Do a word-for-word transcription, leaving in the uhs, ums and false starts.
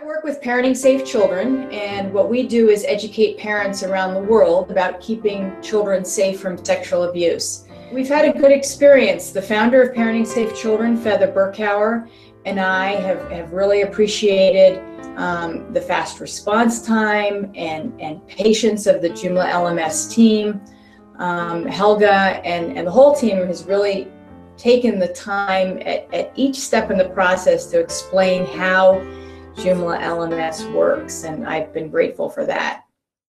I work with Parenting Safe Children, and what we do is educate parents around the world about keeping children safe from sexual abuse. We've had a good experience. The founder of Parenting Safe Children, Feather Berkauer, and I have, have really appreciated um, the fast response time and, and patience of the Joomla L M S team. Um, Helga and, and the whole team has really taken the time at, at each step in the process to explain how Joomla L M S works, and I've been grateful for that.